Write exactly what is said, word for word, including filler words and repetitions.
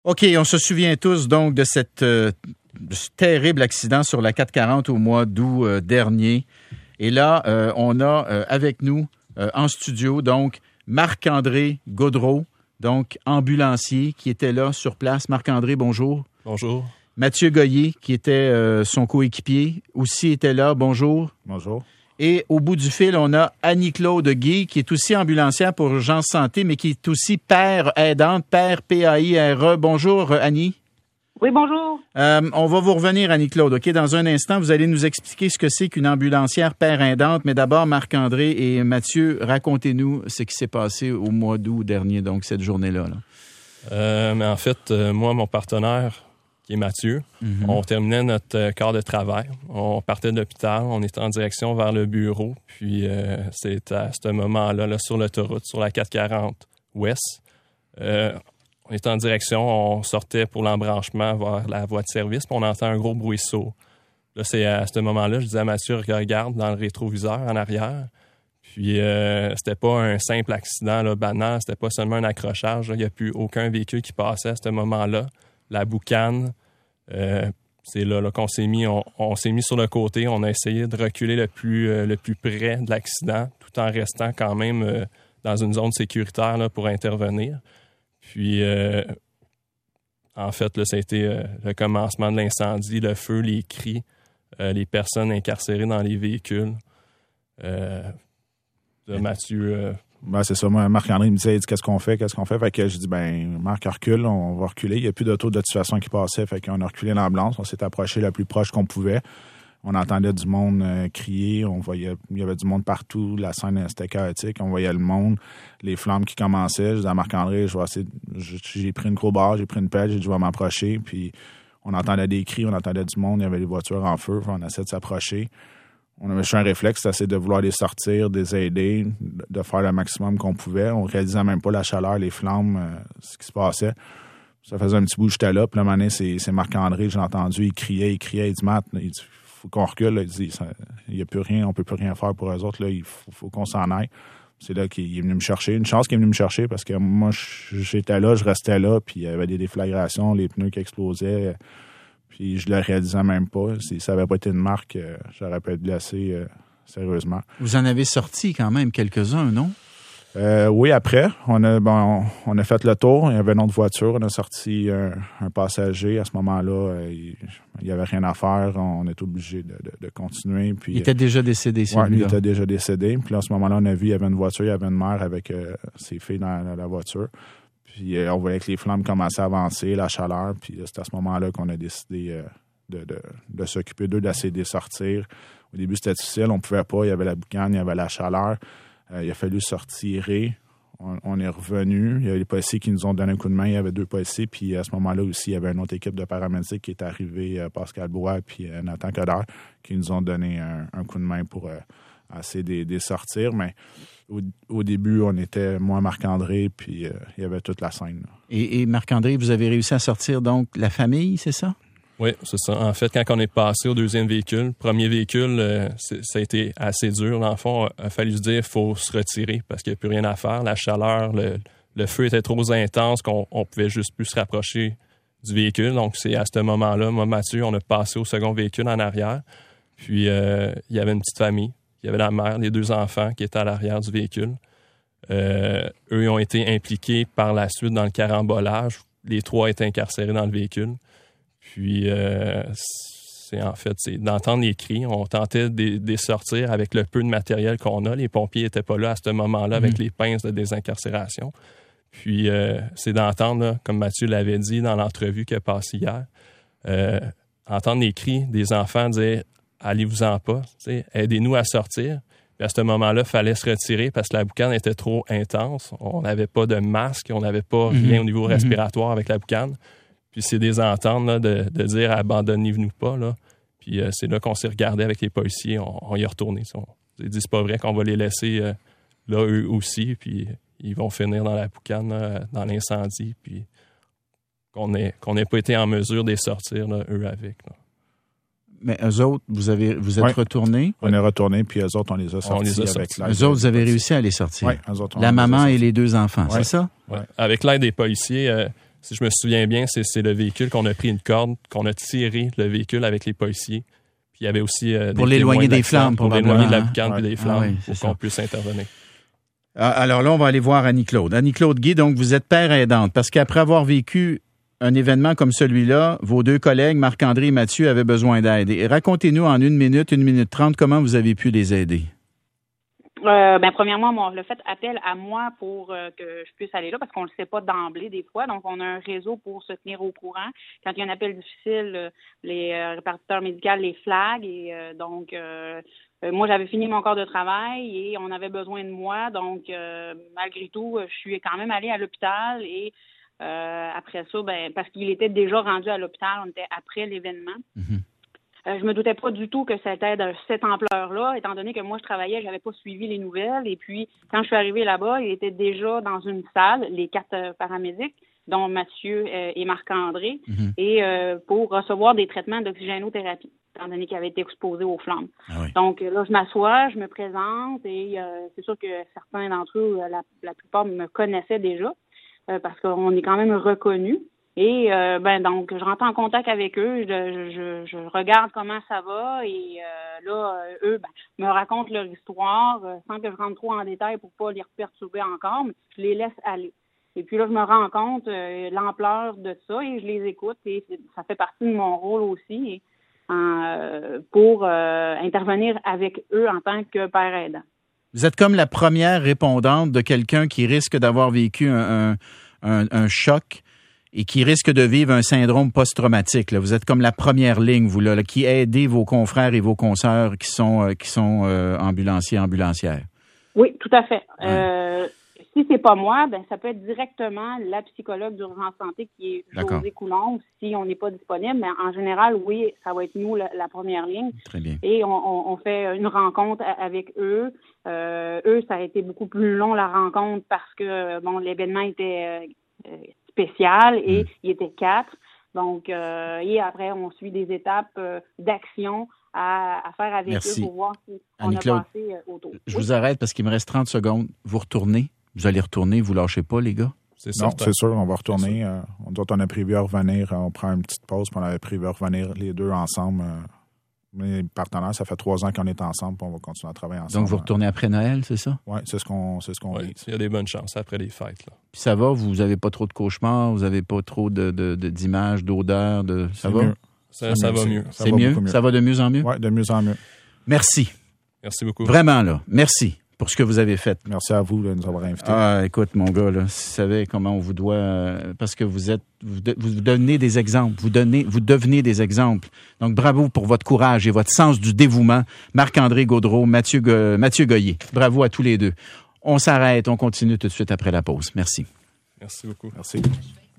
OK, on se souvient tous donc de, cette, euh, de ce terrible accident sur la quatre quarante au mois d'août euh, dernier. Et là, euh, on a euh, avec nous euh, en studio donc Marc-André Gaudreault, donc ambulancier qui était là sur place. Marc-André, bonjour. Bonjour. Mathieu Goyer, qui était euh, son coéquipier, aussi était là. Bonjour. Bonjour. Et au bout du fil, on a Annie-Claude Guy, qui est aussi ambulancière pour Urgence Santé, mais qui est aussi père aidante, père P A I R E. Bonjour, Annie. Oui, bonjour. Euh, on va vous revenir, Annie-Claude. OK, dans un instant, vous allez nous expliquer ce que c'est qu'une ambulancière père aidante. Mais d'abord, Marc-André et Mathieu, racontez-nous ce qui s'est passé au mois d'août dernier, donc cette journée-là. Là. Euh, mais en fait, euh, moi, mon partenaire, qui est Mathieu, mm-hmm. on terminait notre euh, quart de travail. On partait de l'hôpital, on était en direction vers le bureau. Puis euh, c'est à ce moment-là, là, sur l'autoroute, sur la quatre quarante ouest. Euh, on était en direction, on sortait pour l'embranchement vers la voie de service, puis on entend un gros bruit sourd. Là, c'est à ce moment-là, je disais à Mathieu, regarde dans le rétroviseur en arrière. Puis euh, c'était pas un simple accident là, banal, c'était pas seulement un accrochage. Il n'y a plus aucun véhicule qui passait à ce moment-là. La boucane, euh, c'est là, là qu'on s'est mis, on, on s'est mis sur le côté, on a essayé de reculer le plus, euh, le plus près de l'accident, tout en restant quand même euh, dans une zone sécuritaire là, pour intervenir. Puis, euh, en fait, là, ça a été euh, le commencement de l'incendie, le feu, les cris, euh, les personnes incarcérées dans les véhicules. Euh, de Mathieu... Euh, Ben, c'est ça. Moi, Marc-André me disait, il dit, qu'est-ce qu'on fait, qu'est-ce qu'on fait? Fait que je dis, ben, Marc, recule, on va reculer. Il n'y a plus d'auto de toute façon qui passait. Fait qu'on a reculé l'ambulance. On s'est approché le plus proche qu'on pouvait. On entendait du monde euh, crier. On voyait, il y avait du monde partout. La scène, c'était chaotique. On voyait le monde, les flammes qui commençaient. Je dis à Marc-André, je vais essayer, j'ai pris une crowbar, j'ai pris une pelle, j'ai dit, je vais m'approcher. Puis, on entendait des cris, on entendait du monde. Il y avait des voitures en feu. On essayait de s'approcher. On avait juste un réflexe, c'est de vouloir les sortir, de les aider, de faire le maximum qu'on pouvait. On réalisait même pas la chaleur, les flammes, euh, ce qui se passait. Ça faisait un petit bout, j'étais là. Puis là, à un moment donné, c'est, c'est Marc-André, j'ai entendu, il criait, il criait, il dit, Matt, il dit, faut qu'on recule. Là. Il dit, il n'y a plus rien, on peut plus rien faire pour eux autres. Là, il faut, faut qu'on s'en aille. C'est là qu'il est venu me chercher. Une chance qu'il est venu me chercher parce que moi, j'étais là, je restais là, puis il y avait des déflagrations, les pneus qui explosaient. Puis je le réalisais même pas. Si ça n'avait pas été une marque, euh, j'aurais pu être blessé euh, sérieusement. Vous en avez sorti quand même quelques-uns, non? Euh, oui, après. On a bon, on a fait le tour. Il y avait une autre voiture. On a sorti un, un passager. À ce moment-là, euh, il n'y avait rien à faire. On était obligé de, de, de continuer. Puis, il était déjà décédé, celui-là. Oui, il était déjà décédé. Puis là, à ce moment-là, on a vu, il y avait une voiture, il y avait une mère avec euh, ses filles dans, dans la voiture. Puis euh, on voyait que les flammes commençaient à avancer, la chaleur. Puis euh, c'est à ce moment-là qu'on a décidé euh, de, de, de s'occuper d'eux, d'essayer de les sortir. Au début, c'était difficile, on ne pouvait pas. Il y avait la boucane, il y avait la chaleur. Euh, il a fallu se retirer. On, on est revenu. Il y a les policiers qui nous ont donné un coup de main. Il y avait deux policiers. Puis à ce moment-là aussi, il y avait une autre équipe de paramédicaux qui est arrivée, euh, Pascal Bois puis euh, Nathan Coderre, qui nous ont donné un, un coup de main pour euh, essayer de, de les sortir. Mais au, au début, on était, moi, Marc-André, puis euh, il y avait toute la scène. Et, et Marc-André, vous avez réussi à sortir donc la famille, c'est ça? Oui, c'est ça. En fait, quand on est passé au deuxième véhicule, premier véhicule, euh, ça a été assez dur. Dans le fond, il a fallu se dire qu'il faut se retirer parce qu'il n'y a plus rien à faire. La chaleur, le, le feu était trop intense qu'on on pouvait juste plus se rapprocher du véhicule. Donc, c'est à ce moment-là, moi, Mathieu, on a passé au second véhicule en arrière. Puis, euh, il y avait une petite famille. Il y avait la mère, les deux enfants qui étaient à l'arrière du véhicule. Euh, eux, ils ont été impliqués par la suite dans le carambolage. Les trois étaient incarcérés dans le véhicule. Puis, euh, c'est en fait, c'est d'entendre les cris. On tentait de, de les sortir avec le peu de matériel qu'on a. Les pompiers n'étaient pas là à ce moment-là avec mmh. les pinces de désincarcération. Puis, euh, c'est d'entendre, là, comme Mathieu l'avait dit dans l'entrevue qui a passé hier, euh, entendre les cris des enfants dire « Allez-vous-en pas, aidez-nous à sortir ». Puis à ce moment-là, il fallait se retirer parce que la boucane était trop intense. On n'avait pas de masque, on n'avait pas mmh. rien au niveau respiratoire avec la boucane. Puis c'est des ententes là, de, de dire « abandonnez-vous pas ». Là. Puis euh, c'est là qu'on s'est regardé avec les policiers, on, on y est retourné. On s'est dit « c'est pas vrai qu'on va les laisser euh, là, eux aussi ». Puis ils vont finir dans la boucane, là, dans l'incendie. Puis qu'on n'ait qu'on n'ait pas été en mesure de les sortir, là, eux avec. Là. Mais eux autres, vous avez vous êtes ouais. retournés? On est retournés, puis eux autres, on les a sortis. On les a avec sortis. Eux autres, vous avez réussi à les sortir? Oui, eux autres, on la maman et les deux enfants, ouais. c'est ça? Ouais. Avec l'aide des policiers... Euh, Si je me souviens bien, c'est, c'est le véhicule qu'on a pris une corde, qu'on a tiré le véhicule avec les policiers. Puis il y avait aussi euh, pour des l'éloigner de des flammes, pour l'éloigner de la hein? boucane et ouais. des flammes, ah oui, pour ça. qu'on puisse intervenir. Alors là, on va aller voir Annie-Claude. Annie-Claude Guy, donc vous êtes père aidante, parce qu'après avoir vécu un événement comme celui-là, vos deux collègues, Marc-André et Mathieu, avaient besoin d'aide. Et racontez-nous en une minute, une minute trente, comment vous avez pu les aider. Euh, ben, premièrement, on a fait appel à moi pour euh, que je puisse aller là, parce qu'on ne le sait pas d'emblée des fois. Donc, on a un réseau pour se tenir au courant. Quand il y a un appel difficile, euh, les euh, répartiteurs médicaux les flaguent. Et euh, donc, euh, euh, moi, j'avais fini mon corps de travail et on avait besoin de moi. Donc, euh, malgré tout, je suis quand même allée à l'hôpital. Et euh, après ça, ben, parce qu'il était déjà rendu à l'hôpital, on était après l'événement. Mm-hmm. Euh, je me doutais pas du tout que c'était de cette ampleur-là, étant donné que moi, je travaillais, j'avais pas suivi les nouvelles. Et puis, quand je suis arrivée là-bas, il était déjà dans une salle, les quatre euh, paramédics, dont Mathieu euh, et Marc-André, Mm-hmm. et euh, pour recevoir des traitements d'oxygénothérapie, étant donné qu'ils avaient été exposés aux flammes. Ah oui. Donc là, je m'assois, je me présente, et euh, c'est sûr que certains d'entre eux, la, la plupart me connaissaient déjà, euh, parce qu'on est quand même reconnus. Et euh, ben donc, je rentre en contact avec eux, je, je, je regarde comment ça va et euh, là, eux ben, me racontent leur histoire euh, sans que je rentre trop en détail pour pas les perturber encore, mais je les laisse aller. Et puis là, je me rends compte euh, l'ampleur de ça et je les écoute et ça fait partie de mon rôle aussi et, euh, pour euh, intervenir avec eux en tant que père aidant. Vous êtes comme la première répondante de quelqu'un qui risque d'avoir vécu un, un, un choc et qui risque de vivre un syndrome post-traumatique. Là. Vous êtes comme la première ligne, vous, là, là qui aidez vos confrères et vos consoeurs qui sont, euh, qui sont euh, ambulanciers, ambulancières. Oui, tout à fait. Ouais. Euh, si c'est pas moi, ben ça peut être directement la psychologue d'urgence santé qui est D'accord. Josée Coulombe, si on n'est pas disponible. Mais en général, oui, ça va être nous, la, la première ligne. Très bien. Et on, on, on fait une rencontre avec eux. Euh, eux, ça a été beaucoup plus long, la rencontre, parce que bon, l'événement était euh, spécial et mmh. il était quatre. Donc, euh, et après, on suit des étapes euh, d'action à, à faire avec Merci. eux pour voir si on Annie-Claude, a passé euh, autour. Je oui. vous arrête parce qu'il me reste trente secondes. Vous retournez. Vous allez retourner. Vous lâchez pas, les gars? C'est non, certain. C'est sûr, on va retourner. Euh, on, on a prévu à revenir. On prend une petite pause, puis on avait prévu à revenir les deux ensemble. Euh, mes partenaires, ça fait trois ans qu'on est ensemble, puis on va continuer à travailler ensemble. Donc, vous retournez après Noël, c'est ça? Oui, c'est ce qu'on c'est ce qu'on ouais, dit. Il y a des bonnes chances après les fêtes. Là. Puis ça va? Vous n'avez pas trop de cauchemars? Vous n'avez pas trop de, de, de, d'images, d'odeurs? De... Ça c'est va? Mieux. Ça, ça, ça va mieux. Ça c'est va mieux? mieux? Ça va de mieux en mieux? Oui, de mieux en mieux. Merci. Merci beaucoup. Vraiment, là. Merci pour ce que vous avez fait. Merci à vous de nous avoir invités. Ah, écoute, mon gars, là, si vous savez comment on vous doit, euh, parce que vous êtes, vous, de, vous donnez des exemples, vous donnez, vous devenez des exemples. Donc, bravo pour votre courage et votre sens du dévouement. Marc-André Gaudreault, Mathieu, Go- Mathieu Goyer. Bravo à tous les deux. On s'arrête, on continue tout de suite après la pause. Merci. Merci beaucoup. Merci.